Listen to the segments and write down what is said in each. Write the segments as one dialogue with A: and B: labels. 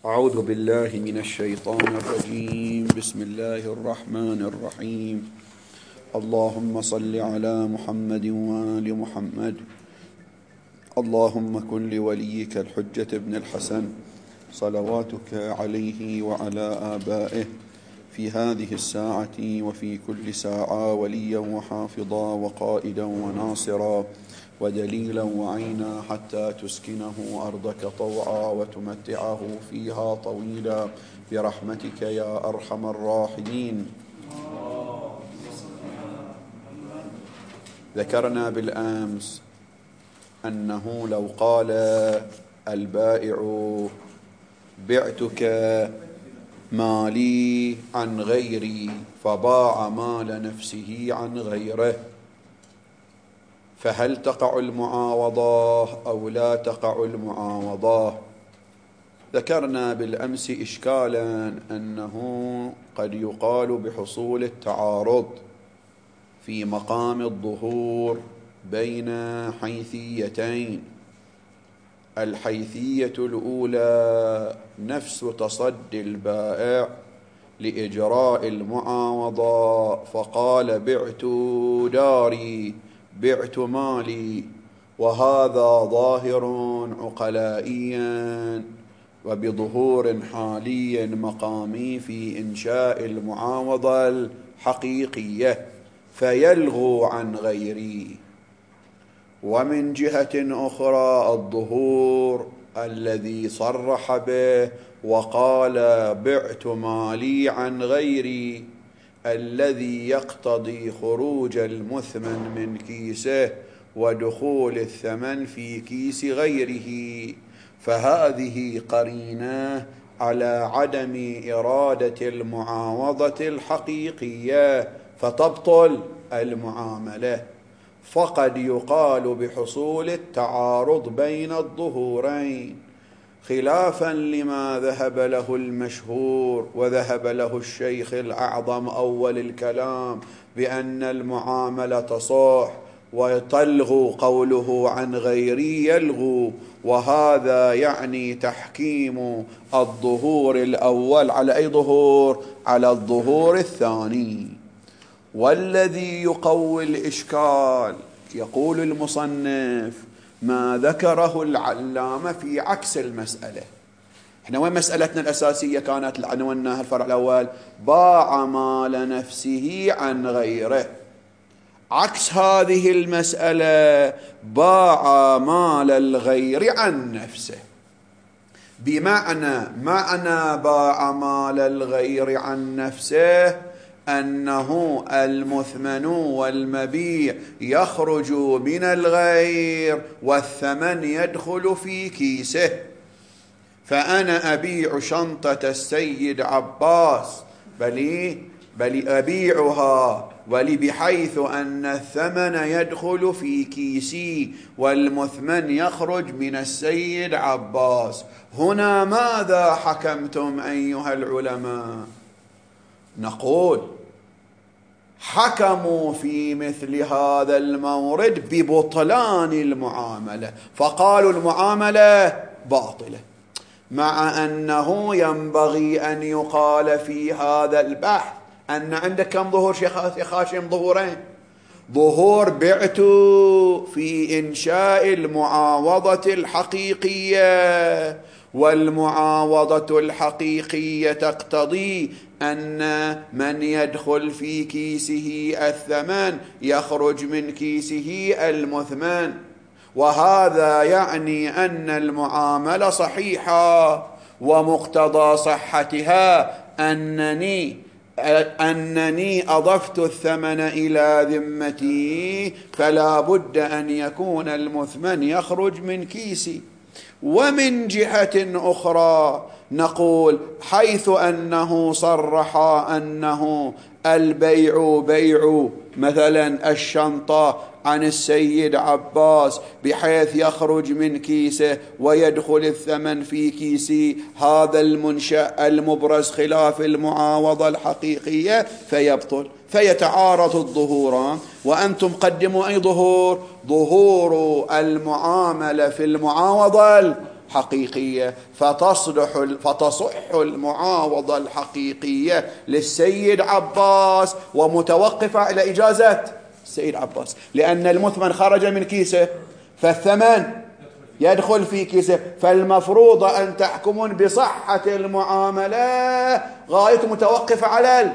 A: أعوذ بالله من الشيطان الرجيم. بسم الله الرحمن الرحيم. اللهم صل على محمد وآل محمد. اللهم كن لوليك الحجة ابن الحسن صلواتك عليه وعلى آبائه في هذه الساعة وفي كل ساعة وليا وحافظا وقائدا وناصرا ودليلا وعينا حتى تسكنه أرضك طوعا وتمتعه فيها طويلا برحمتك يا أرحم الراحمين. ذكرنا بالأمس أنه لو قال البائع بعتك مالي عن غيري فباع مال نفسه عن غيره، فهل تقع المعاوضة أو لا تقع المعاوضة؟ ذكرنا بالأمس إشكالا أنه قد يقال بحصول التعارض في مقام الظهور بين حيثيتين. الحيثية الأولى نفس تصدي البائع لإجراء المعاوضة، فقال بعت داري بعت مالي، وهذا ظاهر عقلائيا وبظهور حالي مقامي في إنشاء المعاوضة الحقيقية فيلغو عن غيري. ومن جهة أخرى الظهور الذي صرح به وقال بعت مالي عن غيري الذي يقتضي خروج المثمن من كيسه ودخول الثمن في كيس غيره، فهذه قرينة على عدم إرادة المعاوضة الحقيقية فتبطل المعاملة. فقد يقال بحصول التعارض بين الظهورين خلافا لما ذهب له المشهور وذهب له الشيخ الأعظم أول الكلام بأن المعاملة تصح وتلغو قوله عن غيري يلغو، وهذا يعني تحكيم الظهور الأول على أي ظهور؟ على الظهور الثاني. والذي يقوي الإشكال يقول المصنف ما ذكره العلامة في عكس المسألة. احنا وين مسألتنا الأساسية كانت عنوانها الفرع الأول باع مال نفسه عن غيره. عكس هذه المسألة باع مال الغير عن نفسه، بمعنى باع مال الغير عن نفسه أنه المثمن والمبيع يخرج من الغير والثمن يدخل في كيسه. فأنا أبيع شنطة السيد عباس بل أبيعها بحيث أن الثمن يدخل في كيسي والمثمن يخرج من السيد عباس. هنا ماذا حكمتم أيها العلماء؟ نقول حكموا في مثل هذا المورد ببطلان المعاملة، فقالوا المعاملة باطلة، مع أنه ينبغي أن يقال في هذا البحث أن عندك كم ظهور شيخ هاشم؟ ظهورين. ظهور بعت في إنشاء المعاوضة الحقيقية، والمعاوضة الحقيقية تقتضي أن من يدخل في كيسه الثمن يخرج من كيسه المثمن، وهذا يعني أن المعاملة صحيحة، ومقتضى صحتها أنني أضفت الثمن إلى ذمتي، فلا بد أن يكون المثمن يخرج من كيسي. ومن جهة أخرى نقول حيث أنه صرح أنه البيع بيع مثلا الشنطة عن السيد عباس بحيث يخرج من كيسه ويدخل الثمن في كيسي، هذا المنشأ المبرز خلاف المعاوضة الحقيقية فيبطل، فيتعارض الظهوران. وأنتم قدموا أي ظهور؟ ظهور المعاملة في المعاوضة حقيقية، فتصح المعاوضة الحقيقية للسيد عباس ومتوقفة على إجازة السيد عباس، لأن المثمن خرج من كيسه فالثمن يدخل في كيسه، فالمفروض أن تحكمون بصحة المعاملة غاية متوقفة على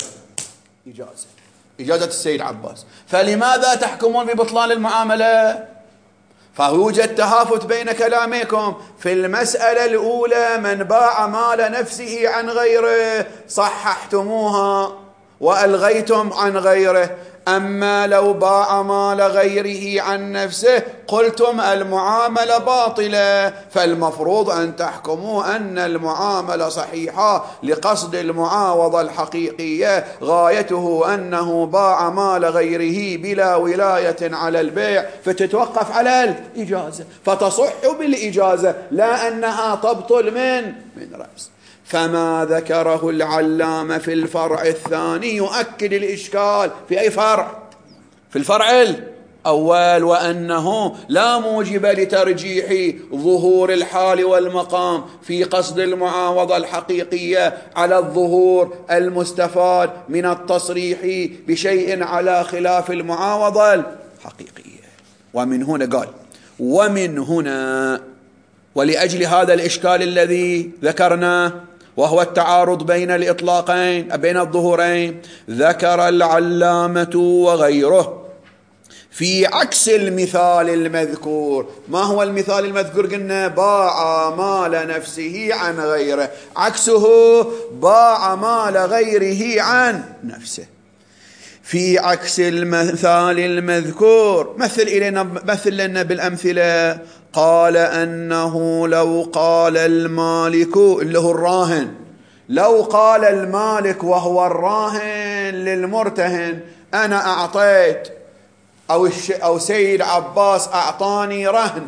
A: إجازة السيد عباس. فلماذا تحكمون ببطلان المعاملة؟ فيوجد تهافت بين كلامكم. في المسألة الأولى من باع مال نفسه عن غيره صححتموها وألغيتم عن غيره، أما لو باع مال غيره عن نفسه قلتم المعاملة باطلة، فالمفروض أن تحكموا أن المعاملة صحيحة لقصد المعاوضة الحقيقية غايته أنه باع مال غيره بلا ولاية على البيع، فتتوقف على الإجازة، فتصح بالإجازة لا أنها تبطل من رأس. فما ذكره العلامة في الفرع الثاني يؤكد الإشكال. في أي فرع؟ في الفرع الأول، وأنه لا موجب لترجيح ظهور الحال والمقام في قصد المعاوضة الحقيقية على الظهور المستفاد من التصريح بشيء على خلاف المعاوضة الحقيقية. ومن هنا قال ومن هنا ولأجل هذا الإشكال الذي ذكرناه وهو التعارض بين الإطلاقين بين الظهورين، ذكر العلامة وغيره في عكس المثال المذكور. ما هو المثال المذكور؟ قلنا باع مال نفسه عن غيره، عكسه باع مال غيره عن نفسه. في عكس المثال المذكور مثل لنا بالأمثلة. قال أنه لو قال المالك اللي هو الراهن، لو قال المالك وهو الراهن للمرتهن أنا أعطيت أو سيد عباس أعطاني رهن،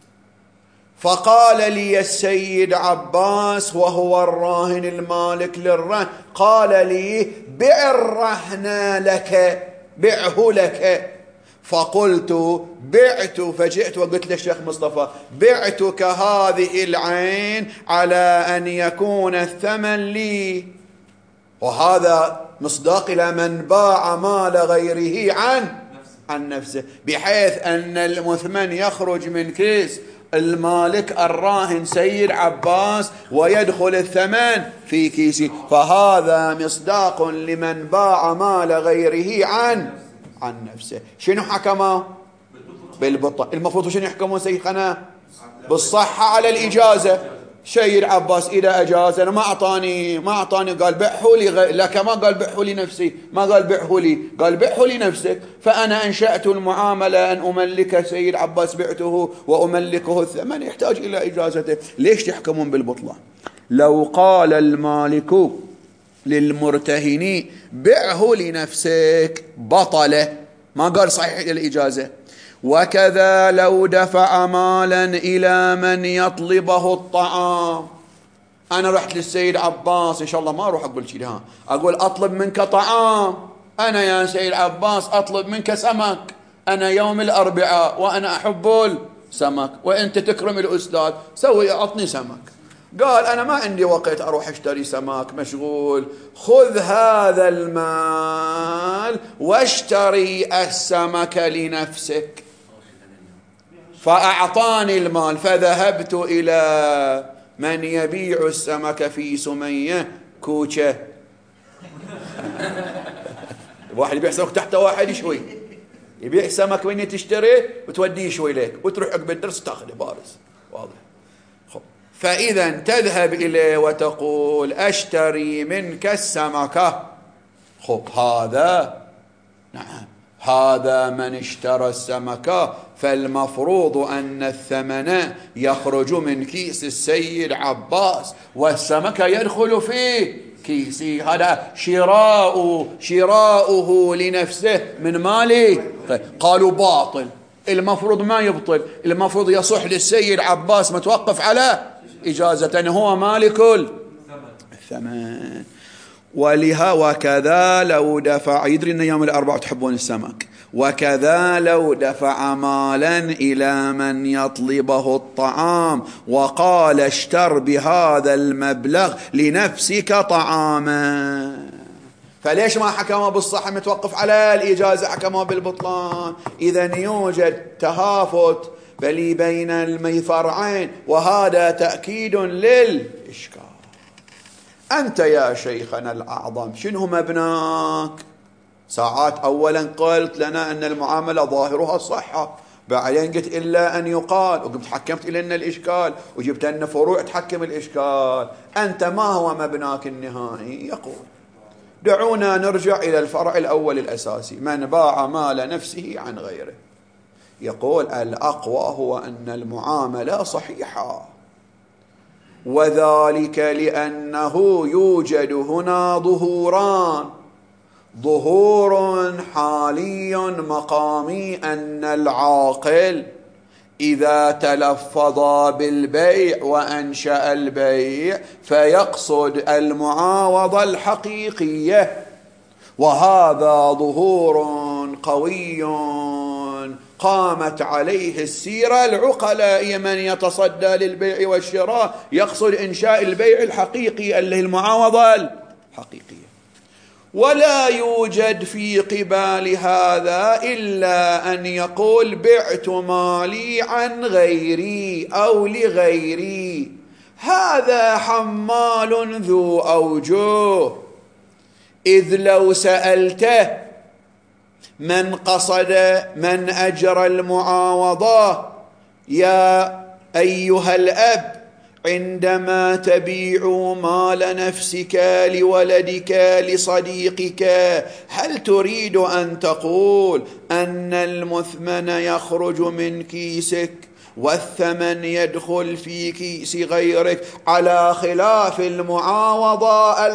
A: فقال لي السيد عباس وهو الراهن المالك للرهن، قال لي بع الرهن لك، بعه لك، فقلت بعت، فجئت وقلت للشيخ مصطفى بعتك هذه العين على أن يكون الثمن لي، وهذا مصداق إلى من باع مال غيره عن نفسه، بحيث أن المثمن يخرج من كيس المالك الراهن سيد عباس ويدخل الثمن في كيسي، فهذا مصداق لمن باع مال غيره عن نفسه. شنو حكمه؟ بالبطء. المفروض شنو يحكمون سيدنا؟ بالصحة على الإجازة. سيد عباس إذا أجاز أنا ما أعطاني قال بعه لي لك، ما قال بعه لنفسي، ما قال بعه لي، قال بعه لنفسك، فأنا أنشأت المعاملة أن أملك سيد عباس، بعته وأملكه الثمن، يحتاج إلى إجازته. ليش تحكمون بالبطلان؟ لو قال المالك للمرتهن بعه لنفسك بطل، ما قال صحيح الإجازة. وكذا لو دفع مالا إلى من يطلبه الطعام، أنا رحت للسيد عباس، إن شاء الله ما أروح أقول شيء، أقول أطلب منك طعام، أنا يا سيد عباس أطلب منك سمك، أنا يوم الأربعاء وأنا أحب السمك وأنت تكرم الأستاذ، سوي أعطني سمك. قال أنا ما عندي وقت أروح أشتري سمك، مشغول، خذ هذا المال واشتري السمك لنفسك. فأعطاني المال، فذهبت إلى من يبيع السمك في سمية كوشة، واحد يبيع سمك تحت واحد شوي، يبيع سمك وين تشتري وتوديه شوي لك وتروح عقب الدرس تاخذه بارز، واضح. فإذا تذهب إليه وتقول أشتري منك السمكة، هذا نعم، هذا من اشترى السمكة، فالمفروض أن الثمن يخرج من كيس السيد عباس والسمكة يدخل في كيسي، هذا شراؤه لنفسه من مالي. قالوا باطل، المفروض ما يبطل، المفروض يصح للسيد عباس متوقف على إجازة، هو مالك الثمن. ولها وكذا لو دفع، يدري أن يوم الأربعاء تحبون السمك، وكذا لو دفع مالا إلى من يطلبه الطعام وقال اشتر بهذا المبلغ لنفسك طعاما، فليش ما حكموا بالصحة متوقف على الإجازة، حكموا بالبطلان؟ إذن يوجد تهافت بل بين الفرعين، وهذا تأكيد للإشكال. أنت يا شيخنا الأعظم شنو مبناك؟ ساعات أولا قلت لنا أن المعاملة ظاهرها الصحة، بعدين قلت إلا أن يقال، وقمت حكمت إلى أن الإشكال، وجبت أن فروع تحكم الإشكال. أنت ما هو مبناك النهائي؟ يقول دعونا نرجع إلى الفرع الأول الأساسي، من باع مال نفسه عن غيره. يقول الأقوى هو أن المعاملة صحيحة، وذلك لأنه يوجد هنا ظهوران: ظهور حالي مقامي، أن العاقل إذا تلفظ بالبيع وأنشأ البيع فيقصد المعاوضة الحقيقية، وهذا ظهور قوي قامت عليه السيرة العقلاء، من يتصدى للبيع والشراء يقصد إنشاء البيع الحقيقي اللي هي المعاوضة الحقيقية. ولا يوجد في قبال هذا إلا أن يقول بعت مالي عن غيري أو لغيري، هذا حمال ذو أوجه، إذ لو سألته من قصد من أجرى المعاوضة يا أيها الأب عندما تبيع مال نفسك لولدك لصديقك هل تريد أن تقول أن المثمن يخرج من كيسك والثمن يدخل في كيس غيرك على خلاف المعاوضة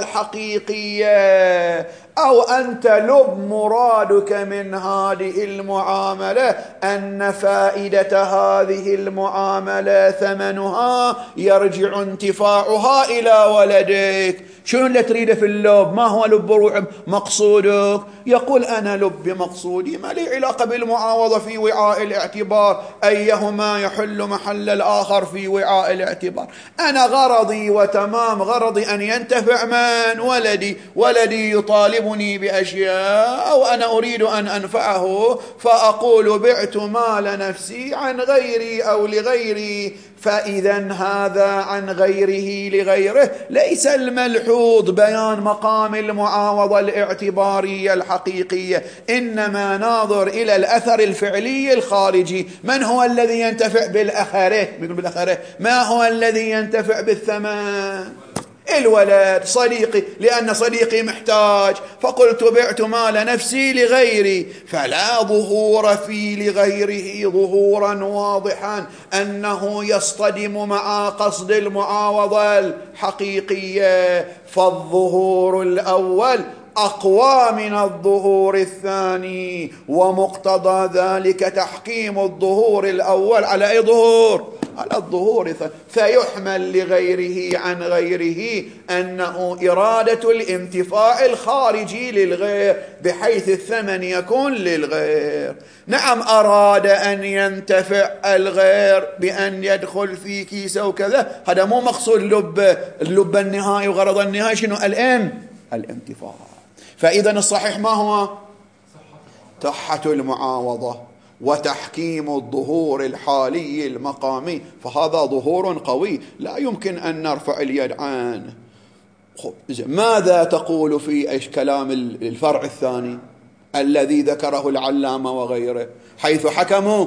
A: الحقيقية، أو أنت لب مرادك من هذه المعاملة أن فائدة هذه المعاملة ثمنها يرجع انتفاعها إلى ولدك؟ شنو اللي تريده في اللب؟ ما هو لب روح مقصودك؟ يقول أنا لب مقصودي ما لي علاقة بالمعاوضة في وعاء الاعتبار، أيهما يحل محل الآخر في وعاء الاعتبار. أنا غرضي وتمام غرضي أن ينتفع من؟ ولدي يطالبني بأشياء أو أنا أريد أن أنفعه، فأقول بعت مال نفسي عن غيري أو لغيري. فإذا هذا عن غيره لغيره ليس الملحوظ بيان مقام المعاوضة الاعتبارية الحقيقية، إنما ناظر إلى الأثر الفعلي الخارجي. من هو الذي ينتفع بالأخره؟ ما هو الذي ينتفع بالثمن؟ الولد، صديقي، لأن صديقي محتاج فقلت بعت مال نفسي لغيري، فلا ظهور في لغيره ظهورا واضحا أنه يصطدم مع قصد المعاوضة الحقيقية، فالظهور الأول أقوى من الظهور الثاني، ومقتضى ذلك تحكيم الظهور الأول على أي ظهور؟ على الظهور الثاني، فيحمل لغيره عن غيره أنه إرادة الانتفاع الخارجي للغير بحيث الثمن يكون للغير. نعم أراد أن ينتفع الغير بأن يدخل في كيسه وكذا، هذا مو مقصود اللب النهائي وغرض النهائي شنو؟ الانتفاع. فإذا الصحيح ما هو؟ صحة المعاوضة وتحكيم الظهور الحالي المقامي، فهذا ظهور قوي لا يمكن أن نرفع اليد عنه. ماذا تقول في كلام الفرع الثاني الذي ذكره العلامة وغيره حيث حكموا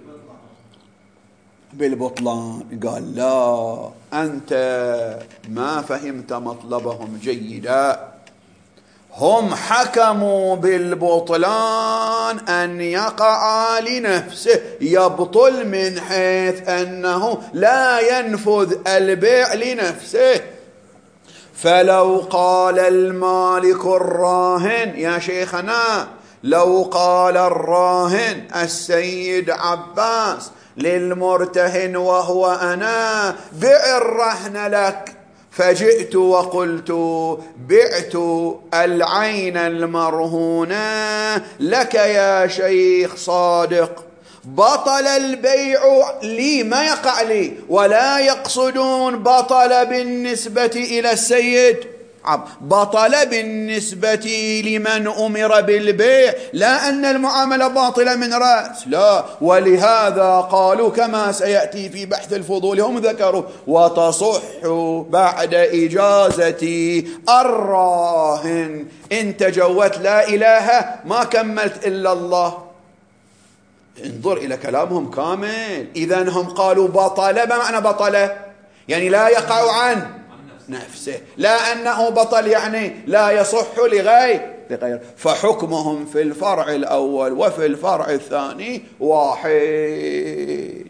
A: بالبطلان؟ قال لا، أنت ما فهمت مطلبهم جيدا. هم حكموا بالبطلان أن يقع لنفسه، يبطل من حيث أنه لا ينفذ البيع لنفسه. فلو قال المالك الراهن يا شيخنا، لو قال الراهن السيد عباس للمرتهن وهو أنا بع الرهن لك، فجئت وقلت بعت العين المرهونة لك يا شيخ صادق، بطل البيع لي، ما يقع لي، ولا يقصدون بطل بالنسبة إلى السيد، بطل بالنسبة لمن أمر بالبيع، لا أن المعاملة باطلة من رأس، لا. ولهذا قالوا كما سيأتي في بحث الفضول، هم ذكروا وتصح بعد إجازة الراهن إن تجوت لا إله ما كملت إلا الله. انظر إلى كلامهم كامل. إذن هم قالوا بطل، ما معنى بطل؟ يعني لا يقع عن نفسه، لا أنه بطل يعني لا يصح لغير. فحكمهم في الفرع الأول وفي الفرع الثاني واحد.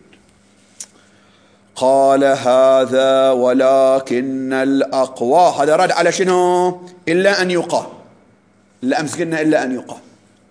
A: قال هذا ولكن الأقوى، هذا رد على شنو؟ إلا أن يقال، إلا أمس قلنا إلا أن يقال.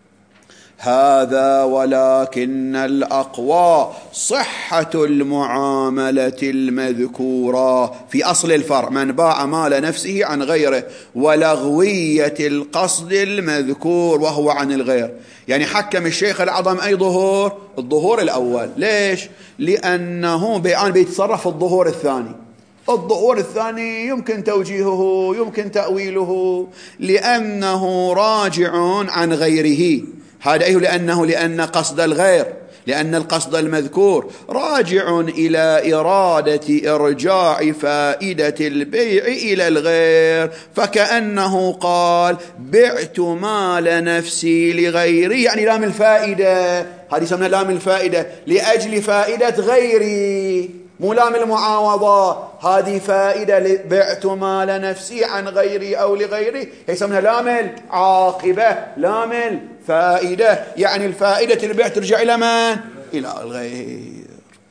A: هذا ولكن الأقوى صحة المعاملة المذكورة في أصل الفرع، من باع مال نفسه عن غيره، ولغوية القصد المذكور وهو عن الغير. يعني حكم الشيخ الأعظم أي ظهور؟ الظهور الأول. ليش؟ لأنه بيعان بيتصرف الظهور الثاني. الظهور الثاني يمكن توجيهه، يمكن تأويله، لأنه راجع عن غيره. هذا أيه لأن قصد الغير، لأن القصد المذكور راجع إلى إرادة إرجاع فائدة البيع إلى الغير، فكأنه قال بعت مال نفسي لغيري، يعني لام الفائدة، هذه يسمى لام الفائدة، لأجل فائدة غيري، مو لام المعاوضة. هذه فائدة، بعت مال نفسي عن غيري أو لغيري، هي يسمى لام العاقبة، لام الفائدة، يعني الفائدة البيع ترجع إلى من؟ إلى الغير.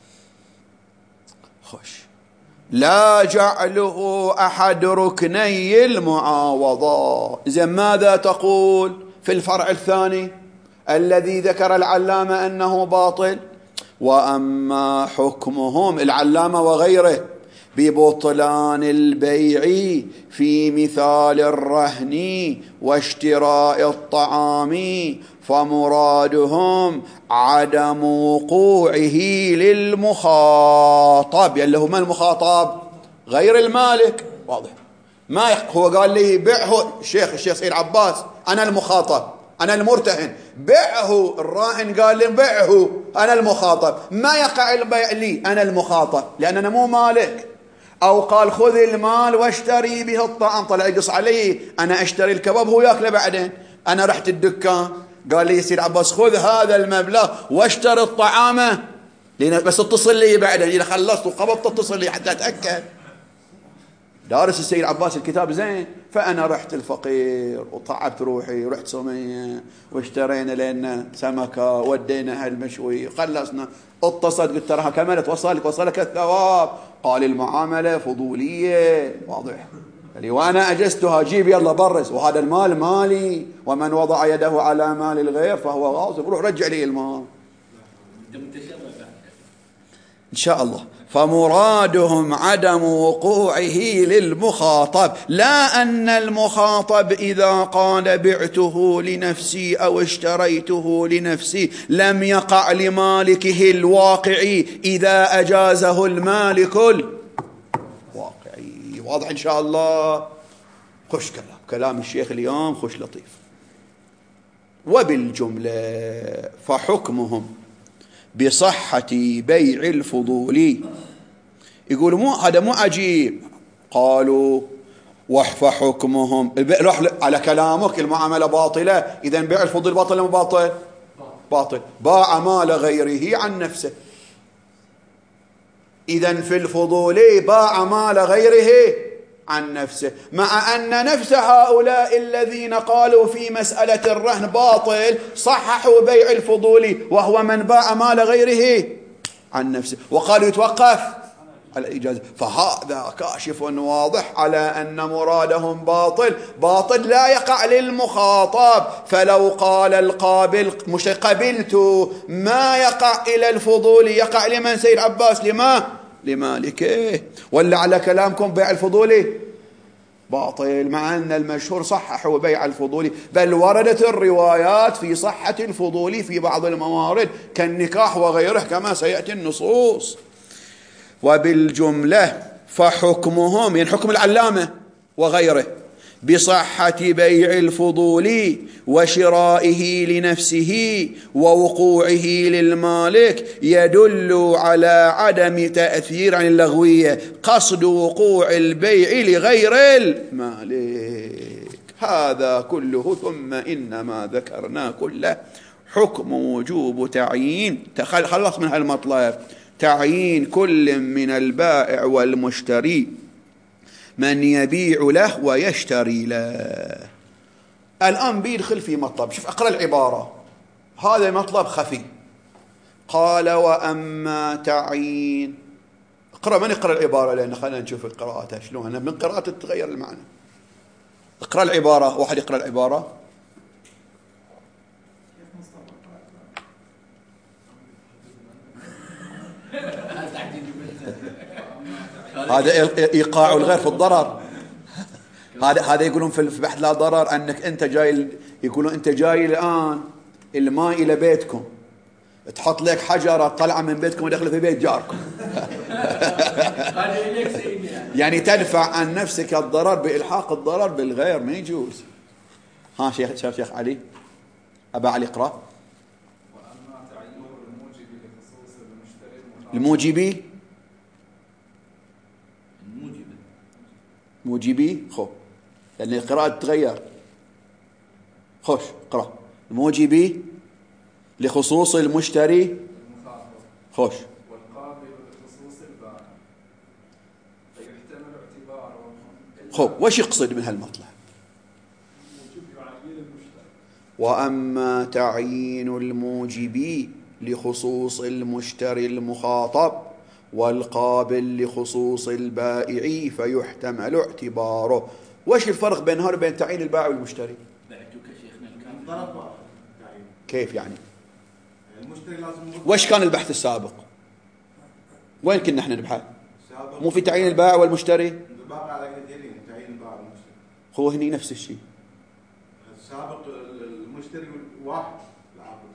A: خوش. لا جعله أحد ركني المعاوضة. إذن ماذا تقول في الفرع الثاني الذي ذكر العلامة أنه باطل؟ وأما حكمهم العلامة وغيره ببطلان البيع في مثال الرهن واشتراء الطعام، فمرادهم عدم وقوعه للمخاطب، يعني له ما المخاطب؟ غير المالك. واضح؟ ما هو قال لي بعه الشيخ سيد عباس، أنا المخاطب، أنا المرتهن، بعه. الراهن قال لي بعه، أنا المخاطب، ما يقع البيع لي، أنا المخاطب لأننا مو مالك. أو قال خذ المال واشتري به الطعام، طلع يقص علي، أنا أشتري الكباب هو يأكله بعدين. أنا رحت الدكان قال لي سيد عباس خذ هذا المبلغ واشتري الطعام بس اتصل لي بعدين، إذا خلصت وقبضت اتصل لي حتى أتأكد. دارس السيد عباس الكتاب زين. فأنا رحت الفقير وطعبت روحي، ورحت سمية واشترينا لنا سمكة ودينا المشوي، خلصنا، اتصلت قلت تراها كملت، وصلك الثواب. قال المعاملة فضولية. واضح؟ يعني وأنا أجزتها، جيب يلا برس، وهذا المال مالي، ومن وضع يده على مال الغير فهو غاصب، روح رجع لي المال إن شاء الله. فمرادهم عدم وقوعه للمخاطب، لا أن المخاطب إذا قال بعته لنفسي أو اشتريته لنفسي لم يقع لمالكه الواقعي إذا أجازه المالك الواقعي. واضح إن شاء الله؟ خش كلام الشيخ اليوم خش لطيف. وبالجملة فحكمهم بصحة بيع الفضول، يقولوا هذا مو عجيب. قالوا فحكمهم روح على كلامك المعاملة باطلة، إذن بيع الفضول باطل مو باطل؟ باطل. باع مال غيره عن نفسه، إذن في الفضول باع مال غيره عن نفسه، مع أن نفس هؤلاء الذين قالوا في مسألة الرهن باطل صححوا بيع الفضول، وهو من باع مال غيره عن نفسه، وقالوا يتوقف على الإجازة. فهذا كاشف واضح على أن مرادهم باطل لا يقع للمخاطب. فلو قال القابل مش قبلت، ما يقع إلى الفضول، يقع لمن سيد عباس؟ لما لمالكه. ولا على كلامكم بيع الفضولي باطل، مع أن المشهور صححوا بيع الفضولي، بل وردت الروايات في صحة الفضولي في بعض الموارد كالنكاح وغيره كما سيأتي النصوص. وبالجملة فحكمهم، يعني حكم العلامة وغيره، بصحة بيع الفضول وشرائه لنفسه ووقوعه للمالك يدل على عدم تأثير عن اللغوية، قصد وقوع البيع لغير المالك. هذا كله ثم إنما ذكرنا كله حكم وجوب تعيين، خلص من هالمطلب، تعيين كل من البائع والمشتري من يبيع له ويشتري له. الآن بيدخل في مطلب، شوف أقرأ العبارة، هذا مطلب خفي. قال وأما تعيين، اقرأ، من يقرأ العبارة لأن خلينا نشوف القراءات شلون، أنا من قراءة تتغير المعنى. اقرأ العبارة، واحد يقرأ العبارة. هذا إيقاع الغير في الضرر. هذا يقولون في بحث لا ضرر أنك أنت جاي، يقولون أنت جاي الآن الماء إلى بيتكم، تحط لك حجرة طلعة من بيتكم ودخل في بيت جاركم. يعني تدفع عن نفسك الضرر بإلحاق الضرر بالغير، ما يجوز. ها شيخ علي، أبا علي اقرأ. الموجبي موجبي خو، لأن القراءة تتغير. خوش اقرأ. الموجبي لخصوص المشتري، خوش،
B: والقابل لخصوص البائع فيحتمل اعتباره.
A: خو وش يقصد من هالمطلب؟ وأما تعيين الموجب لخصوص المشتري المخاطب والقابل لخصوص البائع فيحتمل اعتباره. وش الفرق بين هذا وبين تعيين البائع والمشتري؟ كيف يعني؟ وش كان البحث السابق؟ وين كنا احنا نبحث؟ مو في تعيين البائع والمشتري؟ هو هني نفس الشيء.
B: السابق المشتري واحد العقد.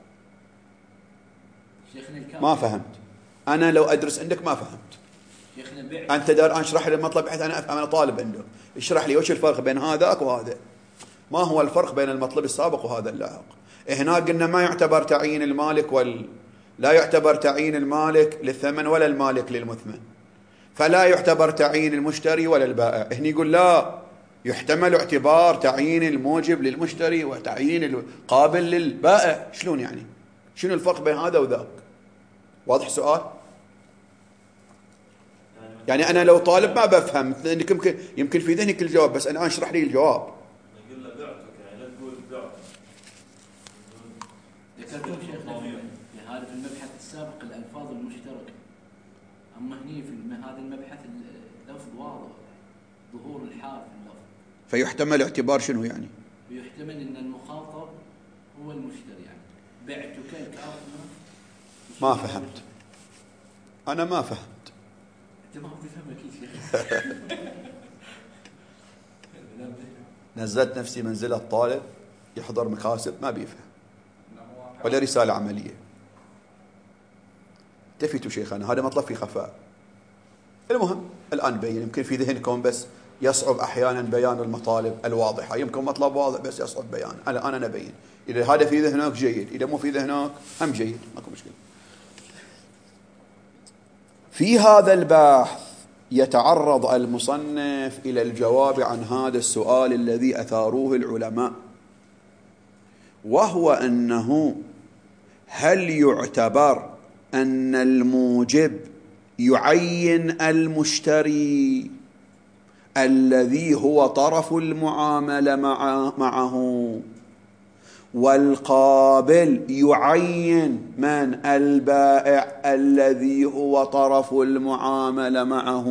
A: ما فهمت. أنا لو أدرس عندك ما فهمت. أنت دار أشرح لي المطلب بحيث أنا طالب عندك، اشرح لي وش الفرق بين هذاك وهذا. ما هو الفرق بين المطلب السابق وهذا اللاحق؟ هناك قلنا ما يعتبر تعيين المالك لا يعتبر تعيين المالك للثمن ولا المالك للمثمن، فلا يعتبر تعيين المشتري ولا البائع. هني يقول لا، يحتمل اعتبار تعيين الموجب للمشتري وتعيين القابل للبائع. شلون يعني؟ شنو الفرق بين هذا وذاك؟ واضح السؤال؟ يعني أنا لو طالب ما بفهم، لأنك يمكن في ذهنك الجواب، بس أنا اشرح لي الجواب.
C: نقول له بعتك، يعني لا تقول بعتك.
D: ذكرتم شيخنا في هذا المبحث السابق الألفاظ المشتركة، أما هني في هذا المبحث اللفظ واضح، ظهور الحال في اللفظ.
A: فيحتمل اعتبار شنو يعني؟
D: يحتمل أن المخاطب هو المشتري، يعني بعتك الكافر.
A: ما فهمت، أنا ما فهمت.
D: أنت ما بتفهم أكيد شيخ.
A: نزلت نفسي منزلة الطالب يحضر مكاسب ما بيفهم ولا رسالة عملية. تفيتوا شيخنا، هذا مطلب في خفاء. المهم الآن بين، يمكن في ذهنكم بس يصعب أحيانا بيان المطالب الواضحة، يمكن مطلب واضح بس يصعب بيان. الآن أنا أبين، إذا هذا في ذهنك جيد، إذا مو في ذهنك هم جيد، ماكو مشكلة. في هذا البحث يتعرض المصنف إلى الجواب عن هذا السؤال الذي أثاروه العلماء، وهو أنه هل يعتبر أن الموجب يعين المشتري الذي هو طرف المعاملة معه، والقابل يعين من البائع الذي هو طرف المعاملة معه،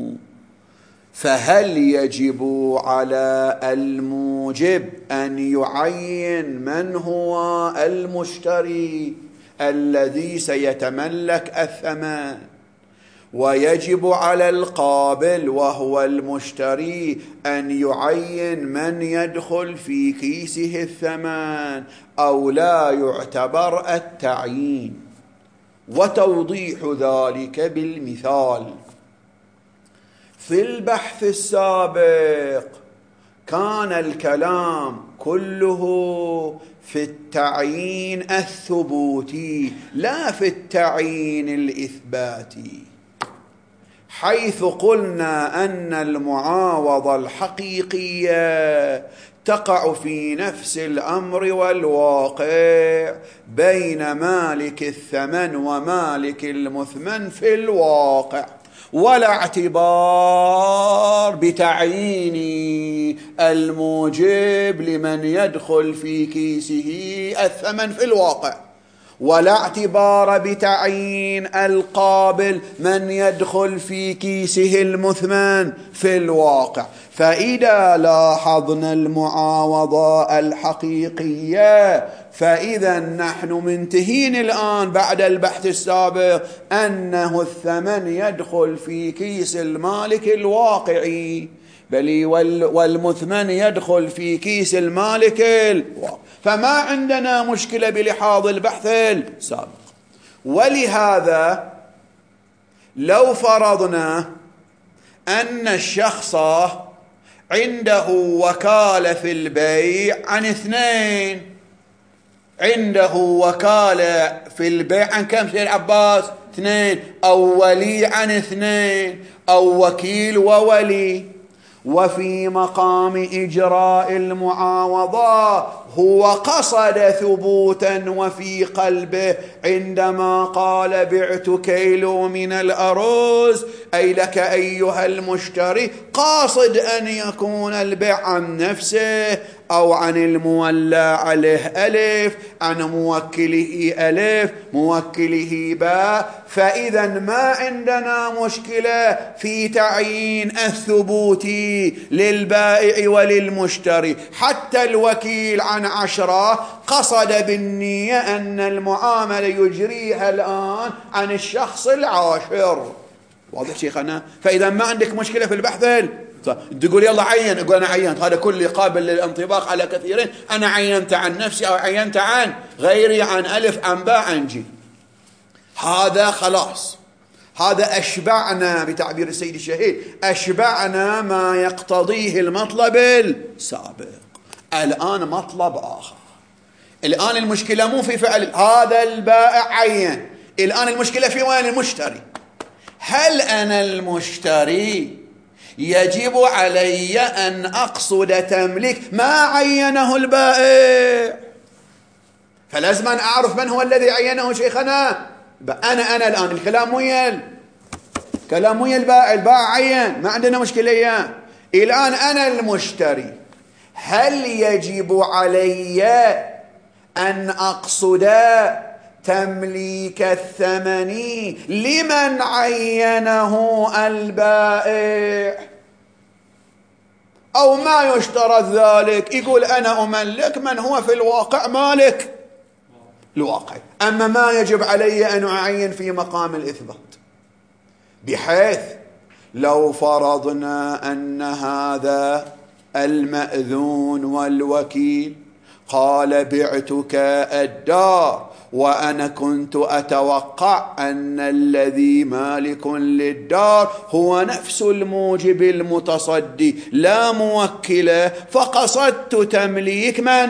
A: فهل يجب على الموجب أن يعين من هو المشتري الذي سيتملك الثمن، ويجب على القابل وهو المشتري أن يعين من يدخل في كيسه الثمن أو لا يعتبر التعيين. وتوضيح ذلك بالمثال: في البحث السابق كان الكلام كله في التعيين الثبوتي لا في التعيين الإثباتي، حيث قلنا أن المعاوضة الحقيقية تقع في نفس الأمر والواقع بين مالك الثمن ومالك المثمن في الواقع، ولا اعتبار بتعيين الموجب لمن يدخل في كيسه الثمن في الواقع، ولا اعتبار بتعيين القابل من يدخل في كيسه المثمن في الواقع. فإذا لاحظنا المعاوضة الحقيقية فإذا نحن منتهين الآن بعد البحث السابق أنه الثمن يدخل في كيس المالك الواقعي، بل والمثمن يدخل في كيس المالك الواقعي، فما عندنا مشكلة بلحاظ البحث السابق. ولهذا لو فرضنا أن الشخص عنده وكالة في البيع عن اثنين، عنده وكالة في البيع عن كم سيد عباس؟ اثنين، أو ولي عن اثنين، أو وكيل وولي، وفي مقام إجراء المعاوضة هو قصد ثبوتا وفي قلبه عندما قال بعت كيلو من الأرز، أي لك أيها المشتري، قاصد أن يكون البيع عن نفسه أو عن المولى عليه ألف، عن موكله ألف، موكله باء. فإذا ما عندنا مشكلة في تعيين الثبوت للبائع وللمشتري. حتى الوكيل عن 10 قصد بالنية أن المعاملة يجريها الآن عن الشخص 10. واضح شيخنا؟ فإذا ما عندك مشكلة في البحث، تقول يلا عين، أقول أنا عينت، هذا كله قابل للانطباق على كثيرين، أنا عينت عن نفسي أو عينت عن غيري، عن ألف، عن باء، عن جيم، هذا خلاص، هذا أشبعنا بتعبير السيد الشهيد، أشبعنا ما يقتضيه المطلب السابق. الآن مطلب آخر، الآن المشكلة مو في فعل هذا البائع عين، الآن المشكلة في وين المشتري. هل أنا المشتري يجب علي أن أقصد تمليك ما عينه البائع؟ فلازم أن أعرف من هو الذي عينه شيخنا. أنا الآن الكلام ويا البائع عين، ما عندنا مشكلة إياه. الآن أنا المشتري، هل يجب علي أن أقصد تمليك الثمن لمن عينه البائع، أو ما يشترط ذلك؟ يقول أنا أملك من هو في الواقع مالك الواقع، أما ما يجب علي أن أعين في مقام الإثبات. بحيث لو فرضنا أن هذا المأذون والوكيل قال بعتك الدار، وأنا كنت أتوقع أن الذي مالك للدار هو نفس الموجب المتصدي لا موكله، فقصدت تمليك من؟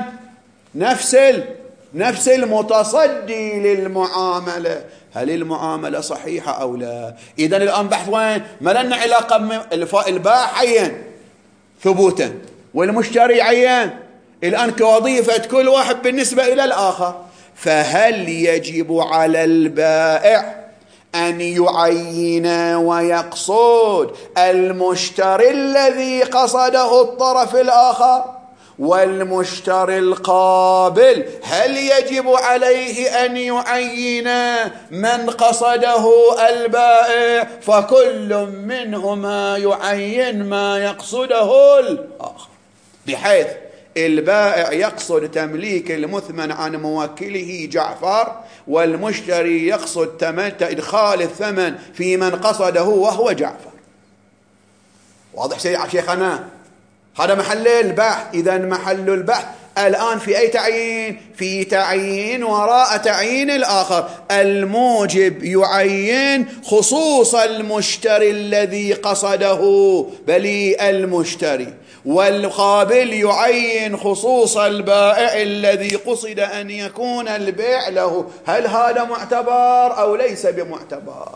A: نفس المتصدي للمعاملة. هل المعاملة صحيحة أو لا؟ إذن الآن بحث وين؟ ما لنا علاقة. البائع عين ثبوتا والمشتري عين، الآن كوظيفة كل واحد بالنسبة إلى الآخر. فهل يجب على البائع أن يعين ويقصد المشتري الذي قصده الطرف الآخر؟ والمشتري القابل هل يجب عليه أن يعين من قصده البائع؟ فكل منهما يعين ما يقصده الآخر، بحيث البائع يقصد تمليك المثمن عن موكله جعفر، والمشتري يقصد إدخال الثمن في من قصده وهو جعفر. واضح شيخنا؟ هذا محل البحث. إذا محل البحث الآن في أي تعيين؟ في تعيين وراء تعيين الآخر. الموجب يعين خصوص المشتري الذي قصده بلي المشتري، والقابل يعين خصوص البائع الذي قصد أن يكون البيع له. هل هذا معتبر أو ليس بمعتبر؟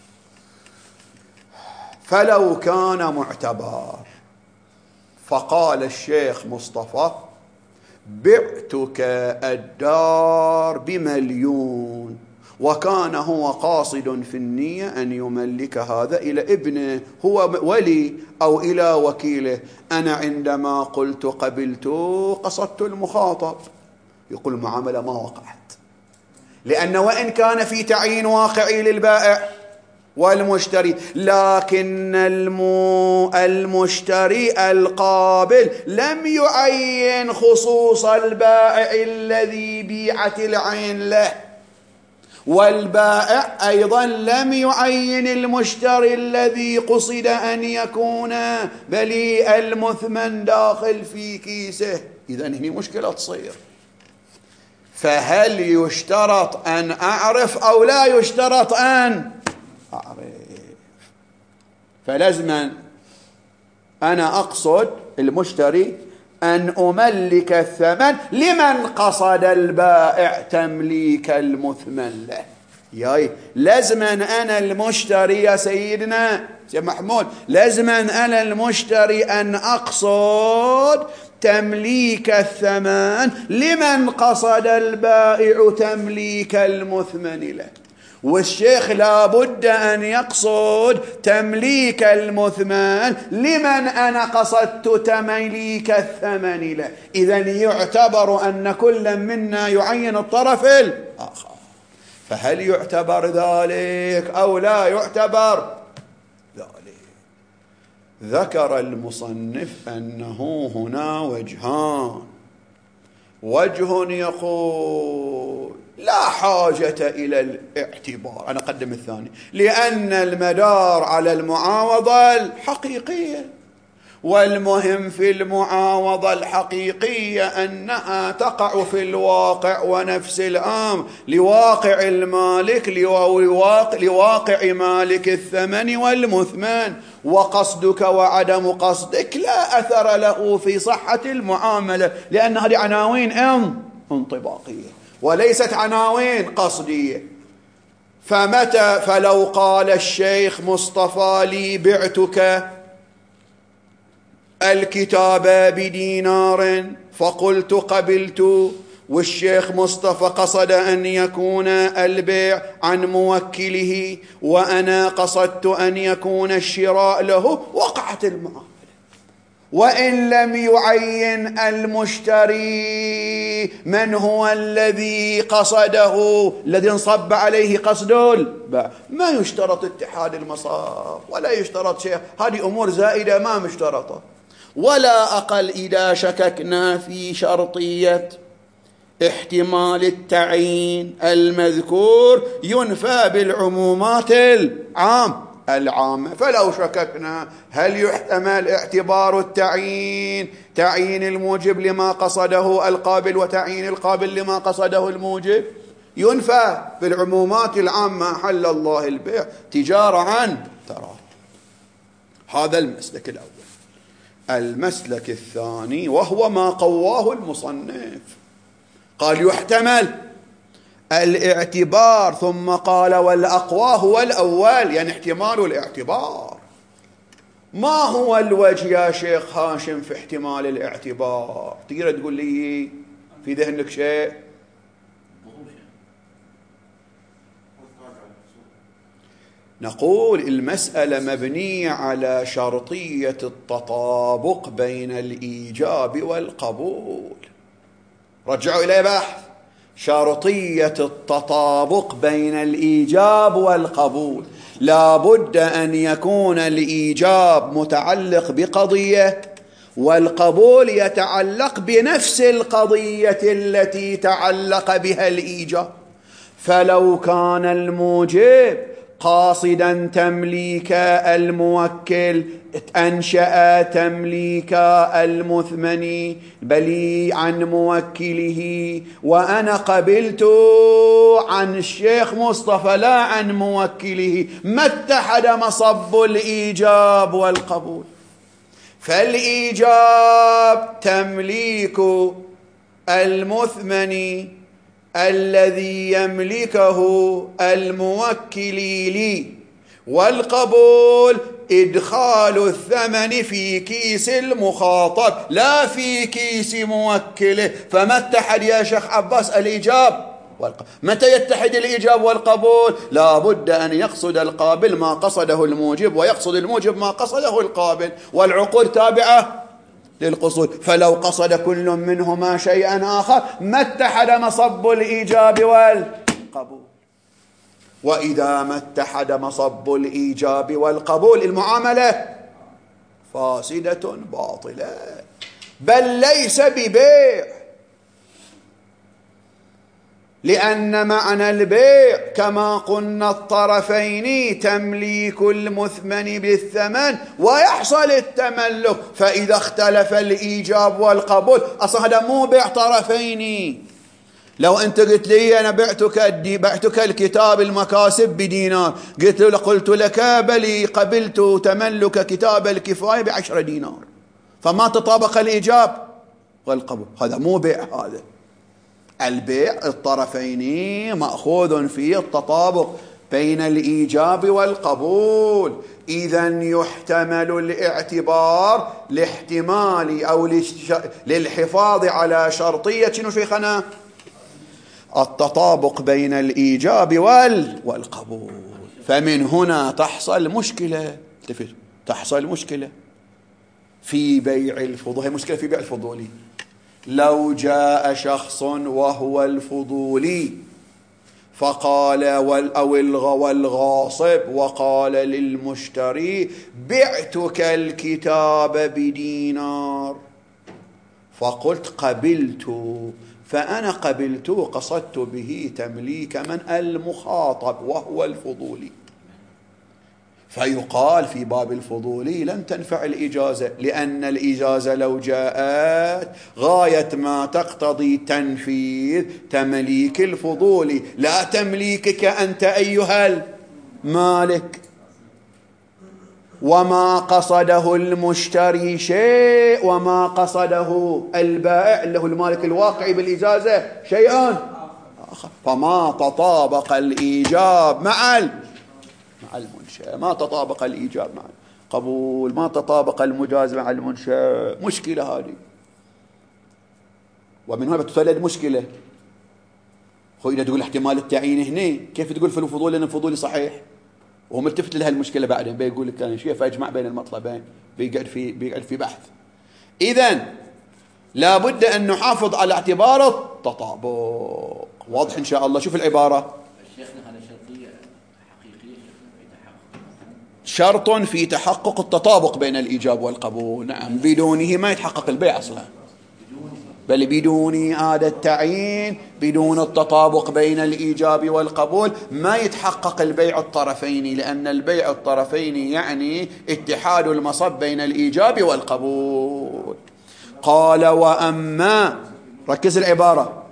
A: فلو كان معتبر فقال الشيخ مصطفى: بعتك الدار ب1,000,000، وكان هو قاصد في النية أن يملك هذا إلى ابنه هو ولي أو إلى وكيله. أنا عندما قلت قبلت قصدت المخاطب. يقول المعاملة ما وقعت، لأن وإن كان في تعيين واقعي للبائع والمشتري، لكن المشتري القابل لم يعين خصوص البائع الذي بيعت العين له، والبائع أيضا لم يعين المشتري الذي قصد أن يكون بلي المثمن داخل في كيسه. إذن هنا مشكلة تصير. فهل يشترط أن أعرف أو لا يشترط أن أعرف؟ فلازم أنا أقصد المشتري أن أملك الثمن لمن قصد البائع تمليك المثمن له. ياي لازم أنا المشتري يا سيدنا يا محمود، لازم أنا المشتري أن أقصد تمليك الثمن لمن قصد البائع تمليك المثمن له، والشيخ لا بد أن يقصد تمليك المثمن لمن أنا قصدت تمليك الثمن له. إذن يعتبر أن كل منا يعين الطرف الآخر. فهل يعتبر ذلك أو لا يعتبر ذلك؟ ذكر المصنف أنه هنا وجهان. وجه يقول لا حاجة إلى الاعتبار، أنا أقدم الثاني، لأن المدار على المعاوضة الحقيقية، والمهم في المعاوضة الحقيقية أنها تقع في الواقع ونفس الأمر لواقع المالك لواقع مالك الثمن والمثمن، وقصدك وعدم قصدك لا أثر له في صحة المعاملة، لأن هذه عناوين انطباقية وليست عناوين قصدية. فلو قال الشيخ مصطفى لي بعتك الكتاب ب1 فقلت قبلت، والشيخ مصطفى قصد أن يكون البيع عن موكله وأنا قصدت أن يكون الشراء له، وقعت المعاملة. وإن لم يعين المشتري من هو الذي قصده، الذي انصب عليه قصد البيع، ما يشترط اتحاد المصاف ولا يشترط شيء، هذه أمور زائدة ما مشترطة. ولا أقل إذا شككنا في شرطية احتمال التعيين المذكور ينفى بالعمومات العامة. فلو شككنا هل يحتمل اعتبار التعيين تعيين الموجب لما قصده القابل وتعيين القابل لما قصده الموجب، ينفى بالعمومات العامة. حل الله البيع تجارة عن تراض. هذا المسلك الأول. المسلك الثاني وهو ما قواه المصنف، قال يحتمل الاعتبار، ثم قال والأقوى هو الأول، يعني احتمال الاعتبار. ما هو الوجه يا شيخ هاشم في احتمال الاعتبار؟ تقدر تقول لي في ذهنك شيء؟ نقول المسألة مبنية على شرطية التطابق بين الإيجاب والقبول. رجعوا إلى بحث شرطية التطابق بين الإيجاب والقبول. لا بد أن يكون الإيجاب متعلق بقضية، والقبول يتعلق بنفس القضية التي تعلق بها الإيجاب. فلو كان الموجب قاصدا تمليك الموكل أنشأ تمليك المثمن بل عن موكله، وأنا قبلت عن الشيخ مصطفى لا عن موكله، ما اتحد مصب الإيجاب والقبول. فالإيجاب تمليك المثمن الذي يملكه الموكل لي، والقبول إدخال الثمن في كيس المخاطب لا في كيس موكله. فما اتحد يا شيخ عباس الإيجاب والقبول؟ متى يتحد الإيجاب والقبول؟ لا بد أن يقصد القابل ما قصده الموجب، ويقصد الموجب ما قصده القابل، والعقول تابعة للقصود. فلو قصد كل منهما شيئا آخر ما اتحد مصب الإيجاب والقبول. وإذا ما اتحد مصب الإيجاب والقبول المعاملة فاسدة باطلة، بل ليس ببيع، لأن معنى البيع كما قلنا الطرفين تمليك المثمن بالثمن ويحصل التملك. فإذا اختلف الإيجاب والقبول أصلا هذا مو بيع طرفين. لو أنت قلت لي أنا بعتك الكتاب المكاسب بدينار، قلت لك بلي قبلت تملك كتاب الكفاية ب10 دينار، فما تطابق الإيجاب والقبول، هذا مو بيع. هذا البيع الطرفين مأخوذ فيه التطابق بين الإيجاب والقبول. إذن يحتمل الاعتبار لاحتمال أو للحفاظ على شرطية شنو شيخنا؟ التطابق بين الإيجاب والقبول. فمن هنا تحصل مشكلة، تحصل مشكلة في بيع الفضول. هي مشكلة في بيع الفضولي. لو جاء شخص وهو الفضولي فقال أو الغاصب وقال للمشتري بعتك الكتاب بدينار، فقلت قبلت، فأنا قبلت قصدت به تمليك من المخاطب وهو الفضولي، فيقال في باب الفضولي لن تنفع الإجازة، لأن الإجازة لو جاءت غاية ما تقتضي تنفيذ تمليك الفضولي لا تمليكك أنت أيها المالك. وما قصده المشتري شيء وما قصده البائع اللي هو المالك الواقعي بالإجازة شيء آخر. فما تطابق الإيجاب مع المنشأ، ما تطابق الإيجاب مع القبول، ما تطابق المجاز مع المنشأ. مشكلة هذه، ومن هنا بتولد مشكلة. إذا تقول احتمال التعيين هنا، كيف تقول في الفضول لأن الفضولي صحيح وهو ملتفت لها المشكلة بعدين بيقول لك كان شيء فاجمع بين المطلبين، بيقعد في بحث. إذن لا بد أن نحافظ على اعتبار التطابق. واضح إن شاء الله. شوف العبارة،
D: شيخنا هذا شرطية حقيقية في تحقق،
A: شرط في تحقق التطابق بين الإيجاب والقبول. نعم، بدونه ما يتحقق البيع أصلا، بل بدون إعادة التعيين، بدون التطابق بين الإيجاب والقبول ما يتحقق البيع الطرفين، لأن البيع الطرفين يعني اتحاد المصب بين الإيجاب والقبول. قال وأما، ركز العبارة،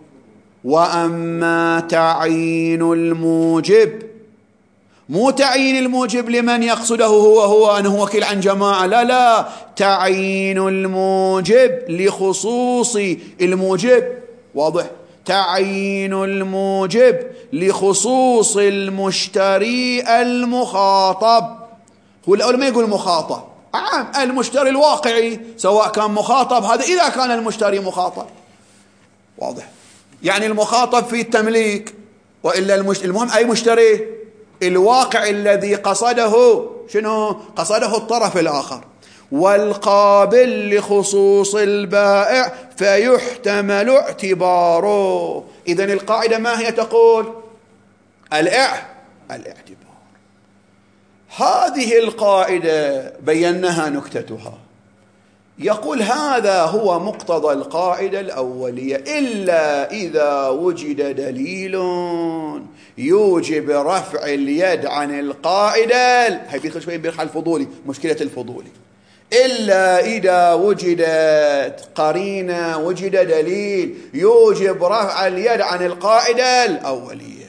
A: وأما تعيين الموجب، مو تعيين الموجب لمن يقصده هو أنه وكيل عن جماعة، لا، تعيين الموجب لخصوص الموجب. واضح؟ تعيين الموجب لخصوص المشتري المخاطب. هو الأول ما يقول مخاطب عام، المشتري الواقعي سواء كان مخاطب، هذا إذا كان المشتري مخاطب. واضح؟ يعني المخاطب في التمليك، وإلا المهم أي مشتري الواقع الذي قصده شنو؟ قصده الطرف الآخر. والقابل لخصوص البائع فيحتمل اعتباره. إذن القاعدة ما هي؟ تقول الاعتبار. هذه القاعدة بيناها نكتتها، يقول هذا هو مقتضى القاعدة الأولية إلا إذا وجد دليل يوجب رفع اليد عن القاعدة. هي بيدخل شوي بيرحل الفضولي، مشكلة الفضولي. إلا إذا وجدت قرينة، وجد دليل يوجب رفع اليد عن القاعدة الأولية.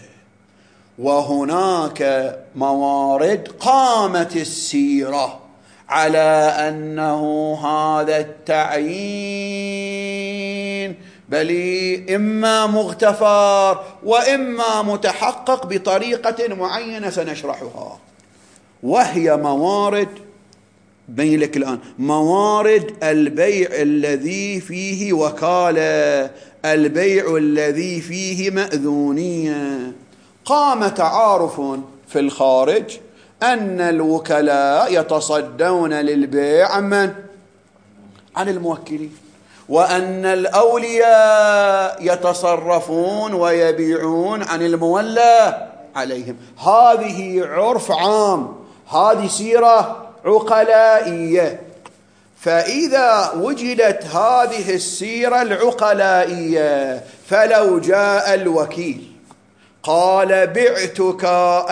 A: وهناك موارد قامت السيرة على أنه هذا التعيين بل إما مغتفر وإما متحقق بطريقة معينة سنشرحها، وهي موارد بين لك الآن موارد البيع الذي فيه وكالة، البيع الذي فيه مأذونية. قام تعارف في الخارج أن الوكلاء يتصدون للبيع عن الموكلين، وأن الأولياء يتصرفون ويبيعون عن المولى عليهم. هذه عرف عام، هذه سيرة عقلائية. فإذا وجدت هذه السيرة العقلائية فلو جاء الوكيل قال بعتك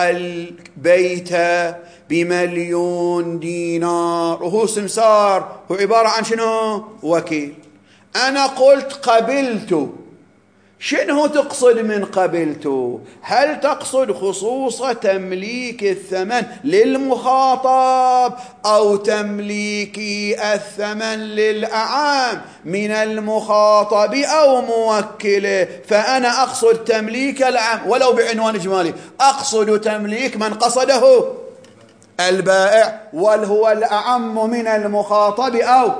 A: البيت ب1,000,000 دينار، وهو سمسار، هو عبارة عن شنو؟ وكيل. أنا قلت قبلت. شنو تقصد من قبلت؟ هل تقصد خصوص تمليك الثمن للمخاطب أو تمليك الثمن للأعام من المخاطب أو موكله؟ فأنا أقصد تمليك العام ولو بعنوان إجمالي، أقصد تمليك من قصده البائع، وهو الأعم من المخاطب أو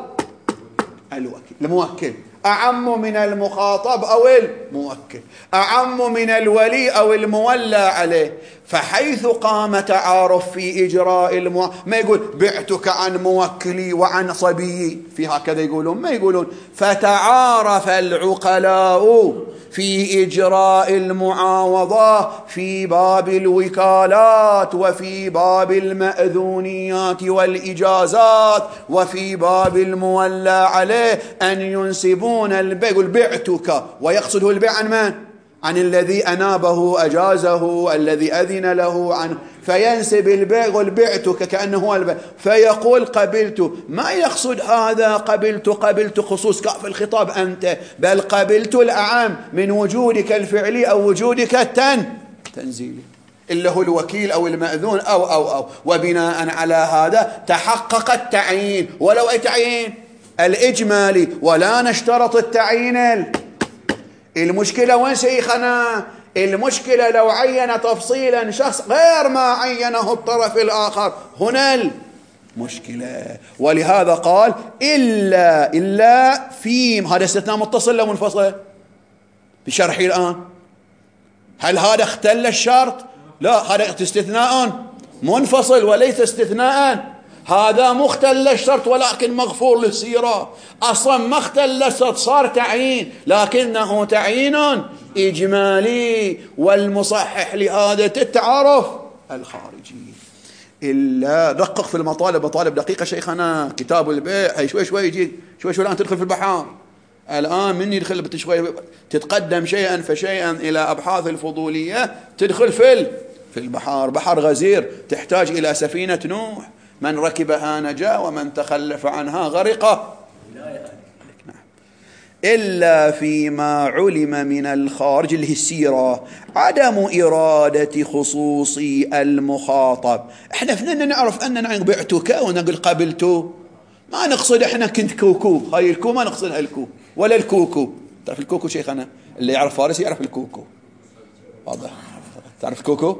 A: الموكل، أعم من المخاطب أو الموكل، أعم من الولي أو المولى عليه. فحيث قام تعارف في إجراء ما يقول بعتك عن موكلي وعن صبيي، في هكذا يقولون، ما يقولون فتعارف العقلاء في إجراء المعاوضة في باب الوكالات وفي باب المأذونيات والإجازات وفي باب المولى عليه أن ينسبون البيع، يقول بعتك ويقصده البيع عن من؟ عن الذي أنابه أجازه، الذي أذن له عنه، فينسب البيع، يقول بعتك كأنه هو البيع، فيقول قبلت. ما يقصد هذا قبلت خصوص كاف الخطاب أنت، بل قبلت الأعم من وجودك الفعلي أو وجودك التنزيلي اللي هو الوكيل أو المأذون أو وبناء على هذا تحقق التعيين، ولو أي تعيين الإجمالي، ولا نشترط التعيين. المشكلة وين شيخنا؟ المشكلة لو عين تفصيلا شخص غير ما عينه الطرف الآخر، هنا المشكلة. ولهذا قال إلا في هذا استثناء متصل لو منفصل بشرحي الآن. هل هذا اختل الشرط؟ لا، هذا استثناء منفصل وليس استثناء. هذا مختل الشرط ولكن مغفور للسيرة. أصلا ما اختل الشرط، صار تعيين لكنه تعيين إجمالي، والمصحح لهذا التعارف الخارجي. إلا دقق في المطالب، مطالب دقيقة شيخنا. كتاب البيع هي شوي يجي شوي الآن تدخل في البحار. الآن من يدخل بتشوي تتقدم شيئا فشيئا إلى أبحاث الفضولية، تدخل في البحار، بحر غزير تحتاج إلى سفينة نوح، من ركبها نجا ومن تخلف عنها غرق. إلا فيما علم من الخارج اللي هي السيرة عدم إرادة خصوص المخاطب. احنا فننا نعرف أننا بعتك ونقول قبلته، ما نقصد احنا كنت كوكو، هاي الكو ما نقصدها الكو ولا الكوكو. تعرف الكوكو شيخنا؟ اللي يعرف فارسي يعرف الكوكو، واضح؟ تعرف الكوكو؟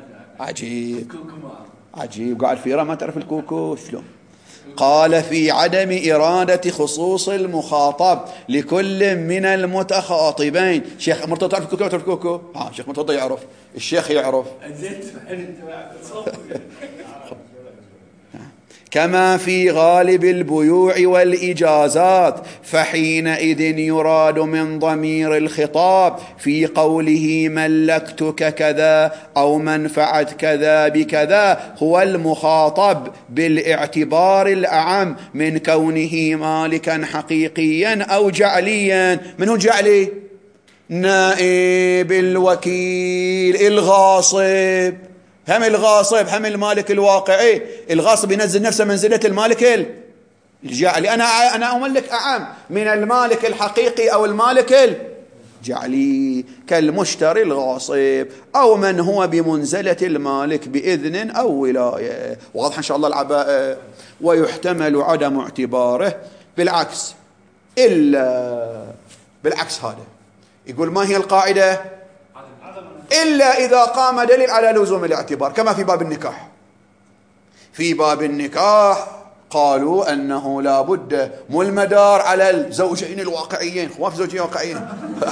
A: عجيب قاعد فيرا ما تعرف الكوكو شلون؟ قال في عدم إرادة خصوص المخاطب لكل من المتخاطبين. شيخ مرتضى تعرف الكوكو؟ تعرف الكوكو؟ شيخ مرتضى يعرف، الشيخ يعرف. كما في غالب البيوع والإجازات، فحينئذ يراد من ضمير الخطاب في قوله ملكتك كذا أو منفعت كذا بكذا هو المخاطب بالاعتبار الأعم من كونه مالكا حقيقيا أو جعليا. من هو جعلي؟ نائب، الوكيل، الغاصب. هم الغاصب هم المالك الواقعي. الغاصب ينزل نفسه منزلة المالك الجعلي. أنا أملك أعم من المالك الحقيقي أو المالك الجعلي، كالمشتري الغاصب أو من هو بمنزلة المالك بإذن أو ولاية. واضح إن شاء الله العباءة. ويحتمل عدم اعتباره بالعكس، إلا بالعكس. هذا يقول ما هي القاعدة؟ إلا إذا قام دليل على لزوم الاعتبار، كما في باب النكاح. في باب النكاح قالوا أنه لا بد، مو المدار على الزوجين الواقعيين، ما في زوجين واقعيين.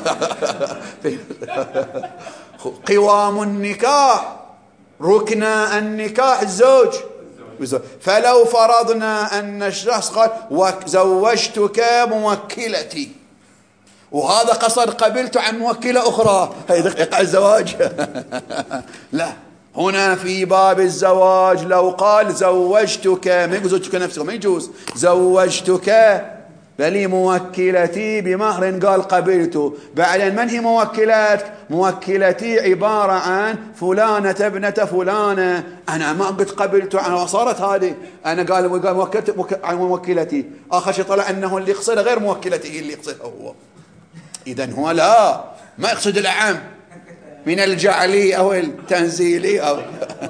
A: قوام النكاح، ركن النكاح الزوج. فلو فرضنا أن الشخص قال زوجتك موكلتي، وهذا قصد قبلت عن موكلة أخرى، هذا يقع الزواج. لا، هنا في باب الزواج لو قال زوجتك، ما يقول زوجتك نفسه، ما يجوز زوجتك بل موكلتي بمهر قال قبلت. بعدين من هي موكلاتك؟ موكلتي عبارة عن فلانة ابنة فلانة، أنا ما قلت قبلت عنها وصارت هذه. أنا قال عن موكلتي، آخر شيء طلع أنه اللي يقصدها غير موكلتي اللي يقصدها هو. إذن هو لا، ما يقصد الأعم من الجعلي أو التنزيلي أو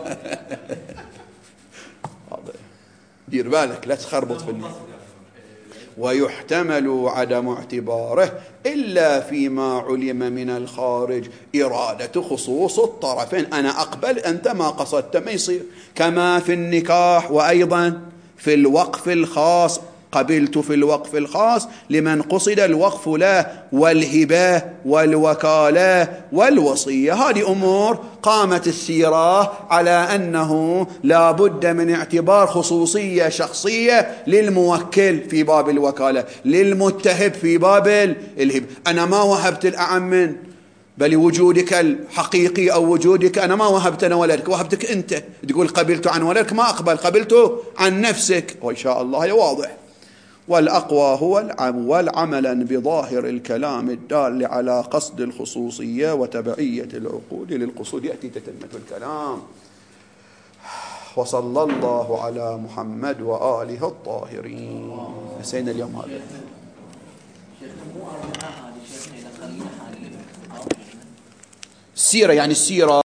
A: دير بالك لا تخربط في النص. ويحتمل عدم اعتباره إلا فيما علم من الخارج إرادة خصوص الطرفين. أنا أقبل، أنت ما قصدت، ما يصير. كما في النكاح، وأيضا في الوقف الخاص، قبلت في الوقف الخاص لمن قصد الوقف له، والهبة والوكالة والوصية. هذه أمور قامت السيرة على أنه لا بد من اعتبار خصوصية شخصية للموكل في باب الوكالة، للمتهب في باب الهبة. أنا ما وهبت الأعم بل وجودك الحقيقي أو وجودك، أنا ما وهبت أنا ولدك، وهبتك أنت. تقول قبلت عن ولدك، ما أقبل، قبلت عن نفسك. وإن شاء الله واضح. والأقوى هو والعملا بظاهر الكلام الدال على قصد الخصوصية وتبعية العقود للقصود. يأتي تتمة الكلام. وصلى الله على محمد وآله الطاهرين. نسينا اليوم هذا. السيرة يعني السيرة